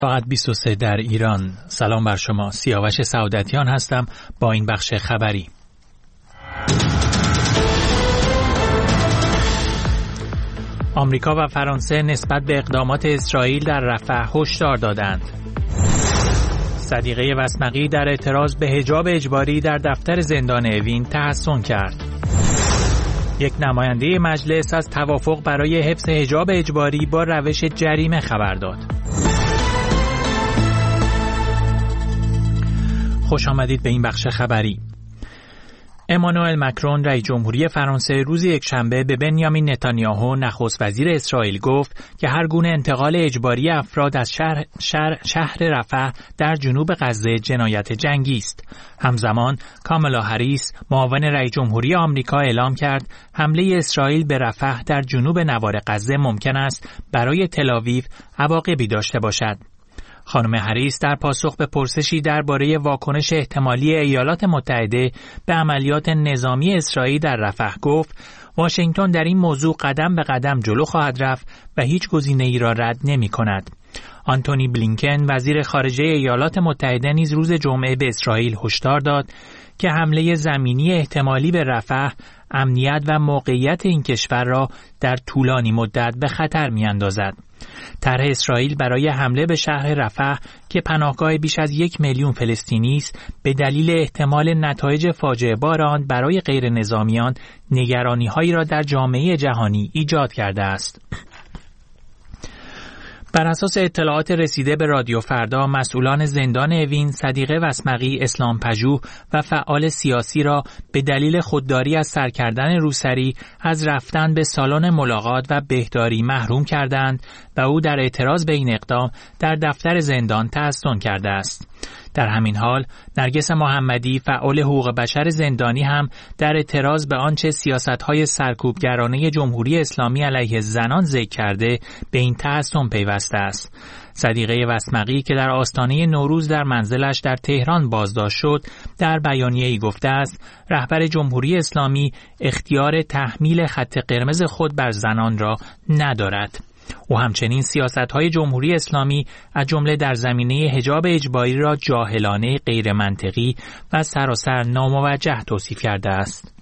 ساعت 23 در ایران. سلام بر شما. سیاوش سعادتیان هستم با این بخش خبری. آمریکا و فرانسه نسبت به اقدامات اسرائیل در رفح هشدار دادند. صدیقه وسمقی در اعتراض به حجاب اجباری در دفتر زندان اوین تحسن کرد. یک نماینده مجلس از توافق برای حفظ حجاب اجباری با روش جریمه خبر داد. خوش آمدید به این بخش خبری. امانوئل مکرون رئیس جمهوری فرانسه روز یکشنبه به بنیامین نتانیاهو نخست وزیر اسرائیل گفت که هر گونه انتقال اجباری افراد از شهر رفح در جنوب غزه جنایت جنگی است. همزمان کامالا هریس معاون رئیس جمهوری آمریکا اعلام کرد حمله اسرائیل به رفح در جنوب نوار غزه ممکن است برای تل‌آویو عواقبی داشته باشد. خانم هریس در پاسخ به پرسشی درباره واکنش احتمالی ایالات متحده به عملیات نظامی اسرائیل در رفح گفت واشنگتن در این موضوع قدم به قدم جلو خواهد رفت و هیچ گزینه‌ای را رد نمی‌کند. آنتونی بلینکن وزیر خارجه ایالات متحده نیز روز جمعه به اسرائیل هشدار داد که حمله زمینی احتمالی به رفح امنیت و موقعیت این کشور را در طولانی مدت به خطر می‌اندازد. طرح اسرائیل برای حمله به شهر رفح که پناهگاه بیش از 1 میلیون فلسطینی است به دلیل احتمال نتایج فاجعه بار آن برای غیر نظامیان نگرانی‌هایی را در جامعه جهانی ایجاد کرده است. بر اساس اطلاعات رسیده به رادیو فردا، مسئولان زندان اوین صدیقه وسمقی، اسلام پژوه و فعال سیاسی را به دلیل خودداری از سر کردن روسری از رفتن به سالن ملاقات و بهداری محروم کردند و او در اعتراض به این اقدام در دفتر زندان تحسن کرده است. در همین حال نرگس محمدی فعال حقوق بشر زندانی هم در اعتراض به آنچه سیاست‌های سرکوبگرانه جمهوری اسلامی علیه زنان ذکر کرده به این تحسن پیوسته است. صدیقه وسمقی که در آستانه نوروز در منزلش در تهران بازداشت شد در بیانیه‌ای گفته است رهبر جمهوری اسلامی اختیار تحمیل خط قرمز خود بر زنان را ندارد. او همچنین سیاست‌های جمهوری اسلامی از جمله در زمینه حجاب اجباری را جاهلانه، غیر منطقی و سراسر ناموجه توصیف کرده است.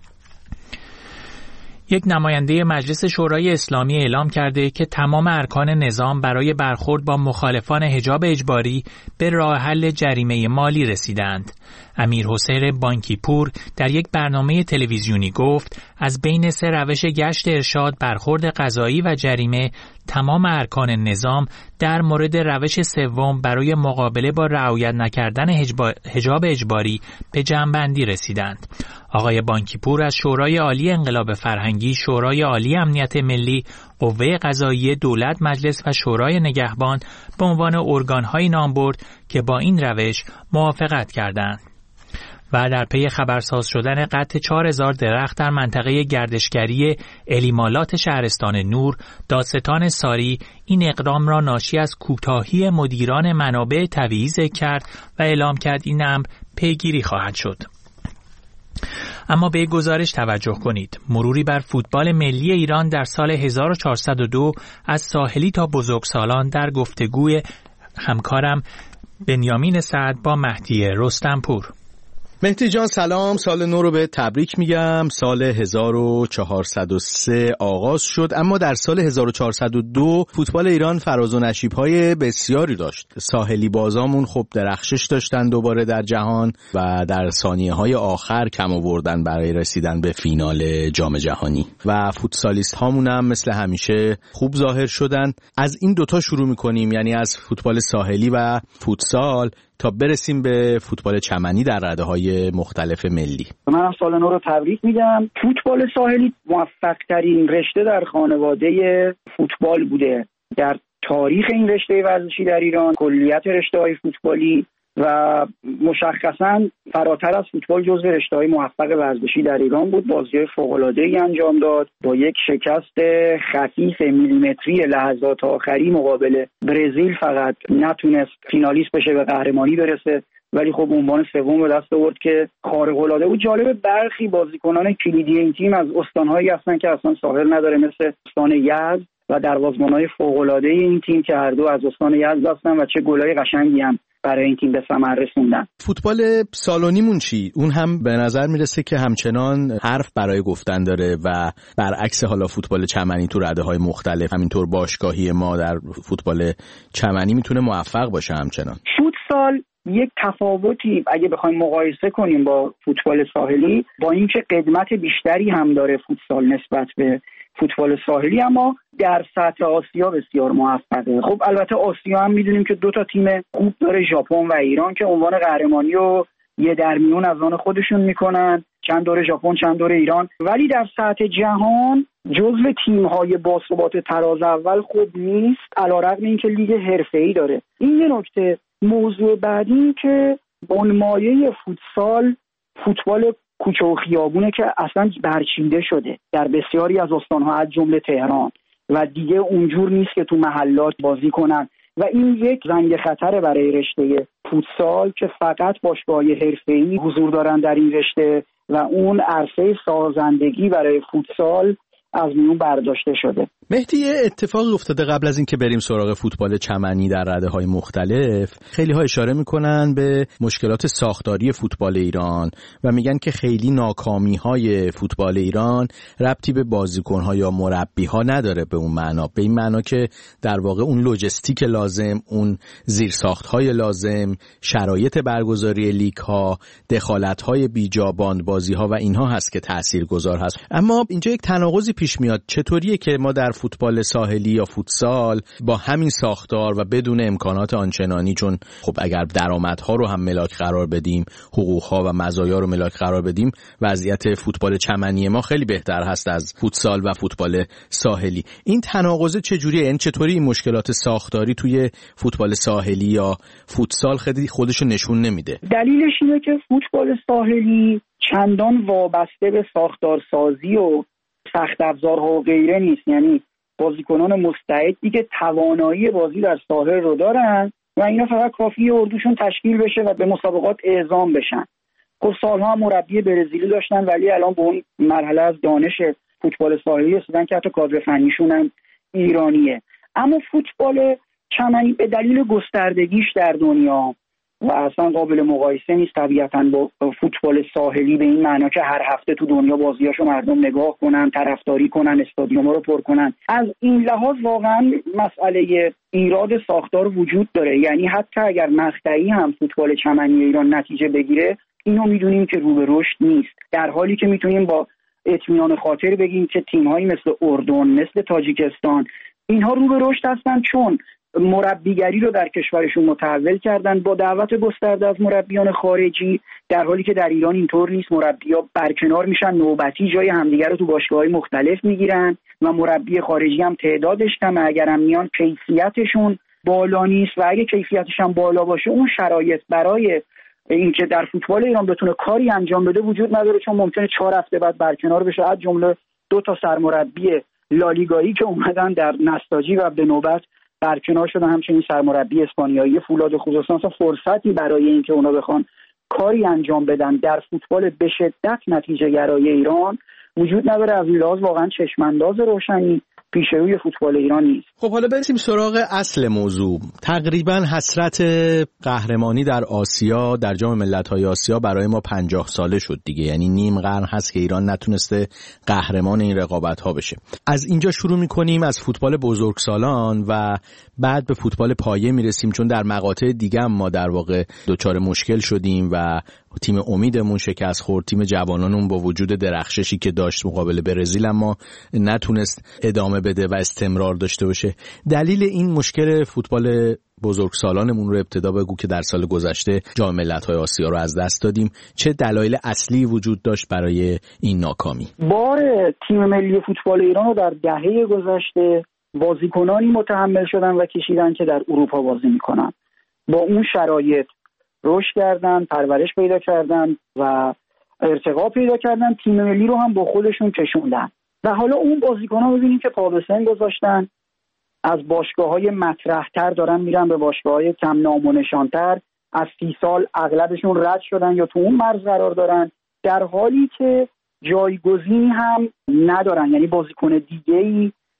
یک نماینده مجلس شورای اسلامی اعلام کرده که تمام ارکان نظام برای برخورد با مخالفان حجاب اجباری به راه حل جریمه مالی رسیدند. امیر حسین بانکی پور در یک برنامه تلویزیونی گفت از بین 3 روش گشت ارشاد، برخورد قضایی و جریمه، تمام ارکان نظام در مورد روش سوم برای مقابله با رعایت نکردن حجاب اجباری به جمع‌بندی رسیدند. آقای بانکی پور از شورای عالی انقلاب فرهنگی، شورای عالی امنیت ملی، قوه قضاییه دولت، مجلس و شورای نگهبان به عنوان ارگان‌هایی نام برد که با این روش موافقت کردند. و در پی خبرساز شدن قطع 4000 درخت در منطقه گردشگری الیمالات شهرستان نور، دادستان ساری این اقدام را ناشی از کوتاهی مدیران منابع طبیعی ذکر کرد و اعلام کرد این امر پیگیری خواهد شد. اما به گزارش توجه کنید. مروری بر فوتبال ملی ایران در سال 1402 از ساحلی تا بزرگسالان در گفتگوی همکارم بنیامین سعد با مهدی رستمپور. مهدی جان سلام، سال نو رو به تبریک میگم. سال 1403 آغاز شد، اما در سال 1402 فوتبال ایران فراز و نشیب‌های بسیاری داشت. ساحلی بازامون خب درخشش داشتن دوباره در جهان و در ثانیه‌های آخر کم آوردن برای رسیدن به فینال جام جهانی و فوتسالیست هامون هم مثل همیشه خوب ظاهر شدن. از این دوتا شروع می‌کنیم، یعنی از فوتبال ساحلی و فوتسال تا برسیم به فوتبال چمنی در رده‌های مختلف ملی. من سال نو رو تبریک میگم. فوتبال ساحلی موفق ترین رشته در خانواده فوتبال بوده در تاریخ این رشته ورزشی در ایران. کلیت رشته‌های فوتبالی و مشخصاً فراتر از فوتبال جزو رشته‌های موفق ورزشی در ایران بود. بازی‌های فوق‌العاده‌ای انجام داد. با یک شکست خفیف میلیمتری لحظات آخری مقابل برزیل فقط نتونست فینالیست بشه و قهرمانی برسه، ولی خب عنوان سوم به دست آورد که خارق‌العاده بود. جالب برخی بازیکنان کلیدی این تیم از استان‌هایی هستن که اصلا ساحل نداره، مثل استان یزد و دروازه‌بان‌های فوق‌العاده این تیم که هر دو از استان یزد هستن و چه گلای قشنگی هم برای این تیم به ثمر رسوندن. فوتبال سالونیمون چی؟ اون هم به نظر میرسه که همچنان حرف برای گفتن داره و برعکس حالا فوتبال چمنی تو رده‌های مختلف، همینطور باشگاهی ما در فوتبال چمنی میتونه موفق باشه همچنان. فوتسال یک تفاوتی اگه بخوایم مقایسه کنیم با فوتبال ساحلی، با اینکه قدمت بیشتری هم داره فوتسال نسبت به فوتبال ساحلی، اما در سطح آسیا بسیار موفقه. خب البته آسیا هم میدونیم که 2 تیم خوب داره، ژاپن و ایران، که عنوان قهرمانی رو یه درمیون از آن خودشون میکنن، چند دوره ژاپن چند دوره ایران. ولی در سطح جهان جزو تیم‌های باثبات تراز اول خوب نیست، علیرغم اینکه لیگ حرفه‌ای داره. این یه نکته. موضوع بعدی این که بنمایه فوتبال کوچه و خیابونه که اصلا برچیده شده در بسیاری از استان‌ها از جمله تهران و دیگه اونجور نیست که تو محلات بازی کنن و این یک زنگ خطر برای رشته فوتسال که فقط باشگاه‌های حرفه‌ای حضور دارن در این رشته و اون عرصه سازندگی برای فوتسال از میون برداشته شده. مهدی، اتفاقی افتاده قبل از اینکه بریم سراغ فوتبال چمنی در رده‌های مختلف. خیلی‌ها اشاره می‌کنن به مشکلات ساختاری فوتبال ایران و میگن که خیلی ناکامی‌های فوتبال ایران ربطی به بازیکن‌ها یا مربی‌ها نداره، به اون معنا، به این معنا که در واقع اون لوجستیک لازم، اون زیرساخت‌های لازم، شرایط برگزاری لیگ‌ها، دخالت‌های بیجا، باندبازی‌ها و اینها هست که تاثیرگذار هست. اما اینجا یک تناقضی پیش میاد. چطوریه که ما در فوتبال ساحلی یا فوتسال با همین ساختار و بدون امکانات آنچنانی، چون خب اگر درآمدها رو هم ملاک قرار بدیم، حقوقها و مزایا رو ملاک قرار بدیم، وضعیت فوتبال چمنی ما خیلی بهتر هست از فوتسال و فوتبال ساحلی. این تناقض چجوریه؟ این چطوری این مشکلات ساختاری توی فوتبال ساحلی یا فوتسال خیلی خودشو نشون نمیده؟ دلیلش اینه که فوتبال ساحلی چندان وابسته به ساختارسازی و سخت افزارها و غیره نیست، یعنی بازیکنان مستعدی که توانایی بازی در ساحل رو دارن و اینا فقط کافیه اردوشون تشکیل بشه و به مسابقات اعزام بشن. خب سالها هم مربی برزیلی داشتن ولی الان به اون مرحله از دانش فوتبال ساحلی رسیدن که حتی کادر فنیشون هم ایرانیه. اما فوتبال چمنی به دلیل گستردگیش در دنیا و اصلا قابل مقایسه نیست طبیعتاً با فوتبال ساحلی، به این معنا که هر هفته تو دنیا بازیاشو مردم نگاه کنن، طرفداری کنن، استادیوم‌ها رو پر کنن. از این لحاظ واقعاً مسئله ایراد ساختار وجود داره، یعنی حتی اگر مقطعی هم فوتبال چمنی ایران نتیجه بگیره، اینو میدونیم که رو به رشد نیست، در حالی که میتونیم با اطمینان خاطر بگیم که تیم‌هایی مثل اردن، مثل تاجیکستان، اینها رو به رشد هستن چون مربیگری رو در کشورشون متحول کردن با دعوت گسترده از مربیان خارجی، در حالی که در ایران اینطور نیست. مربی‌ها برکنار میشن، نوبتی جای همدیگر رو تو باشگاه‌های مختلف میگیرن و مربی خارجی هم تعدادش کمه، اگرم میان کیفیتشون بالا نیست و اگه کیفیتش هم بالا باشه اون شرایط برای اینکه در فوتبال ایران بتونه کاری انجام بده وجود نداره، چون ممکنه 4 هفته بعد برکنار بشه، از جمله 2 سرمربی لالیگایی که اومدن در نساجی و به نوبت برکنار شدن، همچنین سرمربی اسپانیایی فولاد خوزستان. فرصتی برای اینکه اونا بخوان کاری انجام بدن در فوتبال به شدت نتیجه گرای ایران وجود نداره. از این لحاظ واقعا چشمانداز روشنی پیش روی فوتبال ایران نیست. خب حالا برسیم سراغ اصل موضوع. تقریبا حسرت قهرمانی در آسیا، در جام ملت‌های آسیا برای ما 50 ساله شد دیگه، یعنی نیم قرن هست که ایران نتونسته قهرمان این رقابت‌ها بشه. از اینجا شروع می‌کنیم، از فوتبال بزرگسالان و بعد به فوتبال پایه میرسیم، چون در مقاطع دیگه هم ما در واقع دچار مشکل شدیم و تیم امیدمون شکست خورد. تیم جوانانمون با وجود درخششی که داشت مقابل برزیل اما نتونست ادامه بده و استمرار داشته باشه. دلیل این مشکل فوتبال بزرگسالانمون رو ابتدا بگو که در سال گذشته جام ملت‌های آسیا رو از دست دادیم. چه دلایل اصلی وجود داشت برای این ناکامی؟ بار تیم ملی فوتبال ایران رو در دهه گذشته بازیکنانی متحمل شدن و کشیدن که در اروپا بازی میکنن، با اون شرایط رشد کردن، پرورش پیدا کردن و ارتقا پیدا کردن، تیم ملی رو هم با خودشون کشوندن و حالا اون بازیکن‌ها می‌بینیم که پا به سن گذاشتن، از باشگاه‌های مطرح‌تر دارن میرن به باشگاه‌های کم نام و نشان‌تر، از 30 سال اغلبشون رد شدن یا تو اون مرز قرار دارن، در حالی که جایگزینی هم ندارن، یعنی بازیکن دیگه‌ای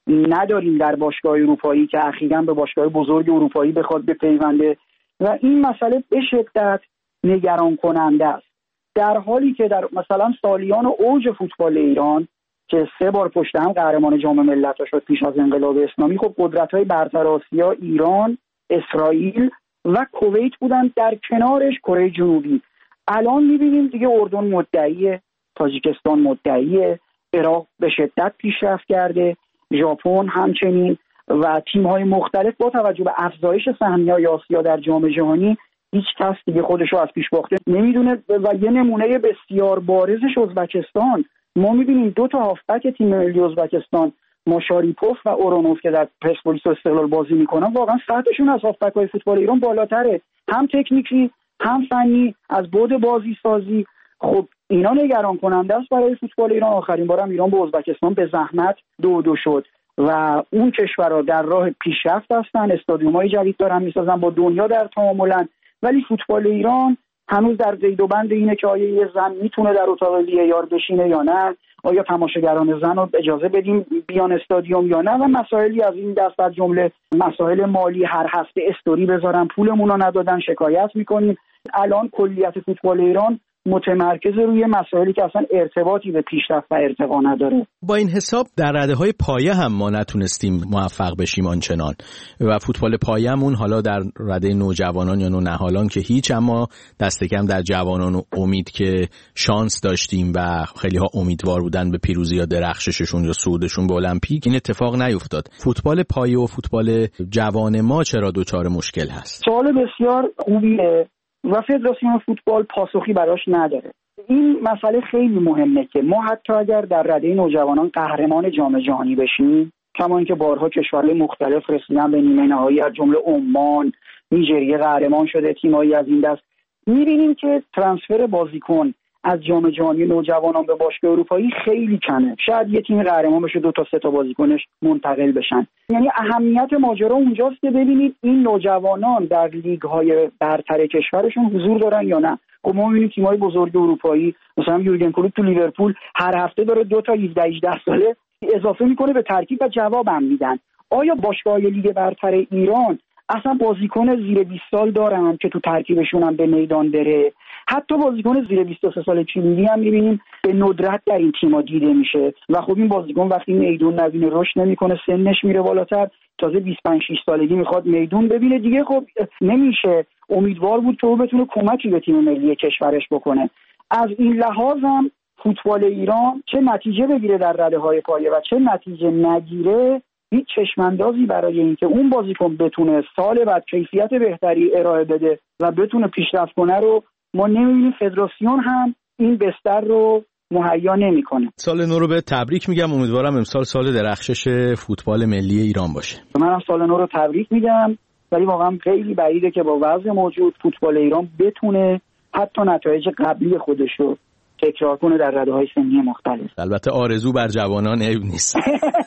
نداریم در باشگاه اروپایی که اخیراً به باشگاه بزرگ اروپایی بخواد بپیونده و این مسئله به شدت نگران کننده است. در حالی که در مثلا سالیان اوج فوتبال ایران که 3 بار پشت هم قهرمان جام ملت‌ها شد پیش از انقلاب اسلامی، خب قدرت‌های برتر آسیا ایران، اسرائیل و کویت بودن، در کنارش کره جنوبی. الان می‌بینیم دیگه اردن مدعیه، تاجیکستان مدعیه، عراق به شدت پیشرفت کرده، ژاپن همچنین و تیم‌های مختلف با توجه به افزایش سهمیه‌های آسیا در جام جهانی هیچ کس دیگه خودش رو از پیش باخته نمیدونه. و یه نمونه بسیار بارزش ازبکستان، ما می‌بینیم 2 تا هافبک تیم ملی ازبکستان، ماشاریپوف و اورونوف که در پرسپولیس و استقلال بازی میکنن، واقعا سطحشون از هافبک‌های فوتبال ایران بالاتره، هم تکنیکی هم فنی، از بعد بازی سازی. خب اینا نگران کننده است برای فوتبال ایران. آخرین بارم ایران با ازبکستان به زحمت 2-2 شد و اون کشورها در راه پیشرفت هستن، استادیوم‌های جدید دارن میسازن، با دنیا در تعاملن، ولی فوتبال ایران هنوز در قید و بند اینه که آیا یه زن میتونه در اتاق وی‌آر بشینه یا نه، آیا تماشاگران زن رو اجازه بدیم بیان استادیوم یا نه، و مسائلی از این دست، از جمله مسائل مالی، هر هفته استوری بذارن پولمون رو ندادن شکایت میکنیم. الان کلیت فوتبال ایران متمرکز روی مسائلی که اصلا ارتباطی به پیشرفت و ارتقا نداره. با این حساب در رده‌های پایه هم ما نتونستیم موفق بشیم آنچنان و فوتبال پایه‌مون حالا در رده نوجوانان یا نونهالان که هیچ، اما دست کم در جوانان و امید که شانس داشتیم و خیلی ها امیدوار بودن به پیروزی یا درخشششون یا صعودشون به المپیک، این اتفاق نیفتاد. فوتبال پایه و فوتبال جوان ما چرا دچار مشکل هست؟ سوال بسیار خوبیه و فدراسیون فوتبال پاسخی براش نداره. این مسئله خیلی مهمه که ما حتی اگر در رده نوجوانان قهرمان جام جهانی بشیم، کما اینکه بارها کشورهای مختلف رسیدن به نیمه نهایی، از جمله عمان، نیجریه قهرمان شده، تیمایی از این دست، می‌بینیم که ترانسفر بازیکن از جام جهانی نوجوانان به باشگاه اروپایی خیلی کمه. شاید یه تیم قهرمان بشه 2 تا 3 تا بازیکنش منتقل بشن. یعنی اهمیت ماجرا اونجاست که ببینید این نوجوانان در لیگ‌های برتر کشورشون حضور دارن یا نه. خب ما می‌بینیم تیم‌های بزرگ اروپایی مثلا یورگن کلوپ تو لیورپول هر هفته داره 2 تا 17-18 ساله اضافه میکنه به ترکیب و جوابم میدن. آیا باشگاه‌های لیگ برتر ایران اصلا بازیکن زیر 20 سال دارن که تو ترکیبشون هم به میدان بره؟ حتی بازیکن زیر 23 سال چیلیدی هم می‌بینیم به ندرت در این تیم‌ها دیده میشه و خب این بازیکن وقتی میدون نبینه رشد نمی‌کنه، سنش میره بالاتر، تازه 25-6 سالگی میخواد میدون ببینه دیگه، خب نمیشه امیدوار بود که او بتونه کمکی به تیم ملی کشورش بکنه. از این لحاظ هم فوتبال ایران چه نتیجه بگیره در رده‌های پایه و چه نتیجه نگیره، هیچ چشماندازی برای اینکه اون بازیکن بتونه سال بعد کیفیت بهتری ارائه بده و بتونه پیشرفت کنه رو ما نمی‌بینیم. فدراسیون هم این بستر رو مهیا نمی‌کنه. سال نو رو به تبریک میگم، امیدوارم امسال سال درخشش فوتبال ملی ایران باشه. منم سال نو رو تبریک میگم، ولی واقعا خیلی بعیده که با وضع موجود فوتبال ایران بتونه حتی نتایج قبلی خودش رو تکرار کنه در رده‌های سنی مختلف. البته آرزو بر جوانان عیب نیست.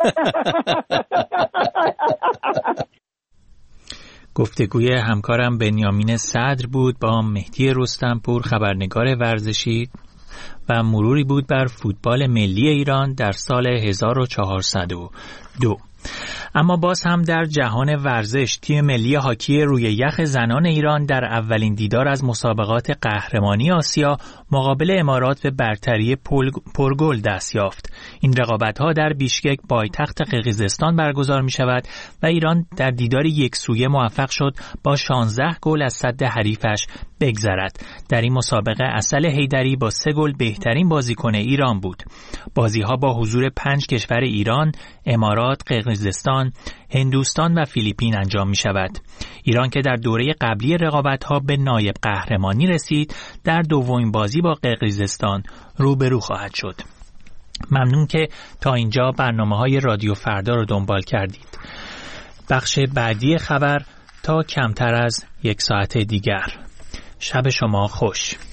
گفتگوی همکارم بنیامین صدر بود با مهدی رستمپور، خبرنگار ورزشی، و مروری بود بر فوتبال ملی ایران در سال 1402. اما باز هم در جهان ورزش، تیم ملی هاکی روی یخ زنان ایران در اولین دیدار از مسابقات قهرمانی آسیا مقابل امارات به برتری پرگل دست یافت. این رقابت‌ها در بیشکک پایتخت قرقیزستان برگزار می‌شود و ایران در دیدار یک سویه موفق شد با 16 گل از سد حریفش بگذرد. در این مسابقه عسل حیدری با 3 گل بهترین بازیکن ایران بود. بازی‌ها با حضور 5 کشور ایران، امارات، قرقیزستان، هندوستان و فیلیپین انجام می شود. ایران که در دوره قبلی رقابت‌ها به نایب قهرمانی رسید، در دومین بازی با قرقیزستان روبرو خواهد شد. ممنون که تا اینجا برنامه‌های رادیو فردا رو دنبال کردید. بخش بعدی خبر تا کمتر از 1 ساعت دیگر. شب شما خوش.